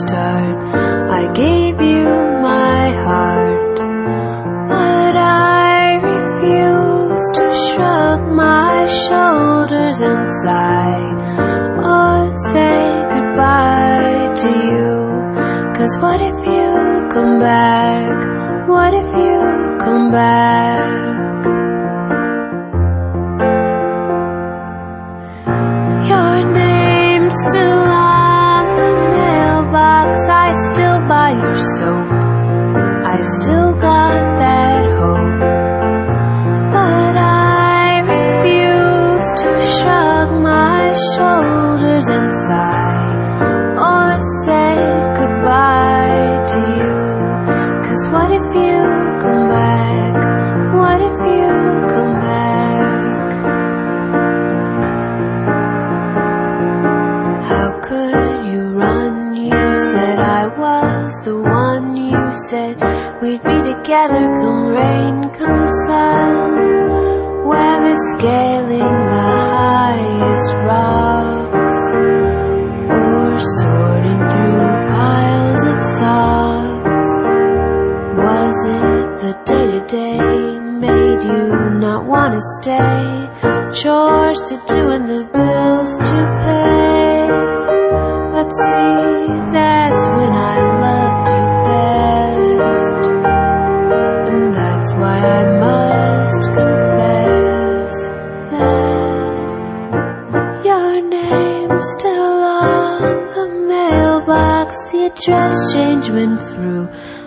start. I gave you my heart, but I refuse to shrug my shoulders and sigh or say goodbye to you. 'Cause what if you come back? What if you come back? Your name's still on the mailbox. I still buy your soap. I've still got that hope, but I refuse to shrug my shoulders and sigh or say goodbye to you. 'Cause what if you come back? What if you come back? How could you run? You said I was the one. You said we'd be together come rain, come sun. Whether scaling the highest rocks or sorting through piles of socks. Was it the day-to-day made you not want to stay? Chores to do and the bills to pay. But see, that's when I loved you best, and that's why I must confess that your name's still on the mailbox. The address change went through